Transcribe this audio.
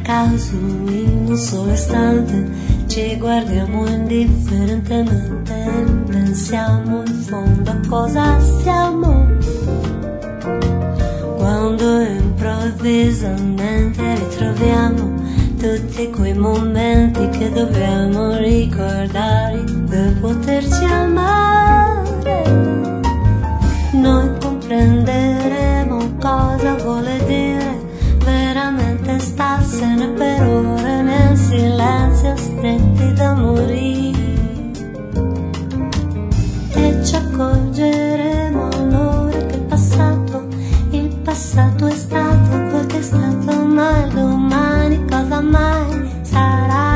caso in un solo istante ci guardiamo indifferentemente e pensiamo in fondo a cosa siamo. Quando improvvisamente ritroviamo tutti quei momenti che dobbiamo ricordare per poterci amare, noi comprenderemo cosa vuole dire veramente starsene per ore nel silenzio stretti da morire, e ci accorgeremo allora che il passato è stato quel che è stato, ma il domani cosa mai sarà.